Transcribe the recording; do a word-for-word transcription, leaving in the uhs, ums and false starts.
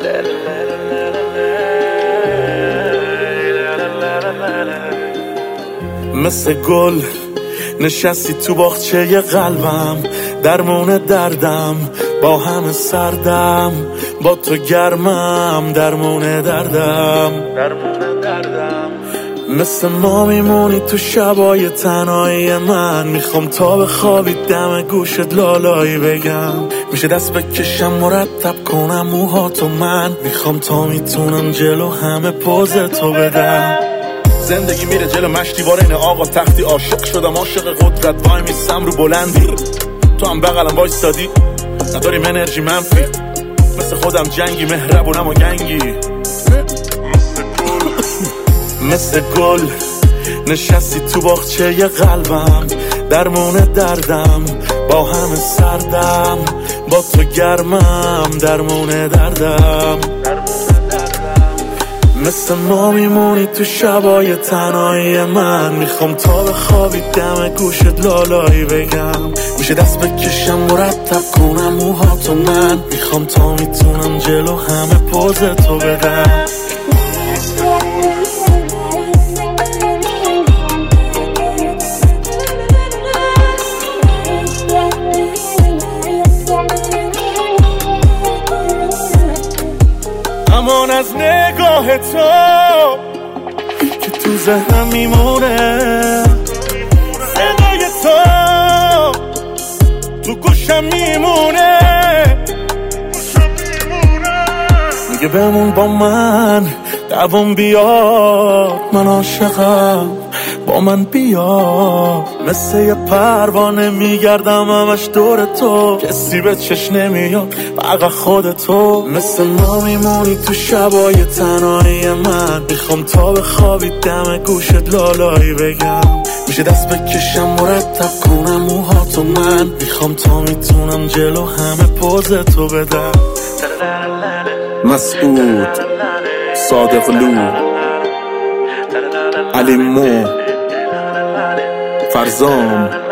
مثل گل نشستی تو باغچه ی قلبم، درمون دردم با همه سردم، با تو گرمم درمون دردم، درمون دردم. مثل ما میمونی تو شبای تنهایی من، میخوام تا بخوابی دم گوشت لالایی بگم، میشه دست بکشم مرتب کنم موهاتو من، میخوام تا میتونم جلو همه پوز تو بدم. زندگی میره جلو مشتی اینه آقا تختی، عاشق شدم عاشق قدرت، وای میسم رو بلندی، تو هم بغلم وایستادی نداریم انرژی منفی، مثل خودم جنگی مهربونم و گنگی. مثل گل نشستی تو باغچه ی قلبم، درمون دردم با همه سردم، با تو گرمم درمون دردم. مثل ما میمونی تو شبای تنهایی من، میخوام تا بخوابی دم گوشت لالایی بگم، میشه دست بکشم مرتب کنم موهاتو من، میخوام تا میتونم جلو همه پوز تو بدم. امان از نگاه تو که تو ذهنم میمونه، صدای تو تو گوشم میمونه، میگه بمون با من دوام بیار، من عاشقم با من بیا، مثل یه پروانه میگردم همش دور تو، کسی به چش نمیاد فقط خودتو. مثل ما میمونی تو شبای تنهایی من، میخوام تا بخوابی دم گوشت لالایی بگم، میشه دست بکشم مرتب کنم موهاتو من، میخوام تا میتونم جلو همه پوز تو بدم. مسعود صادقلو، علی مو، فرزام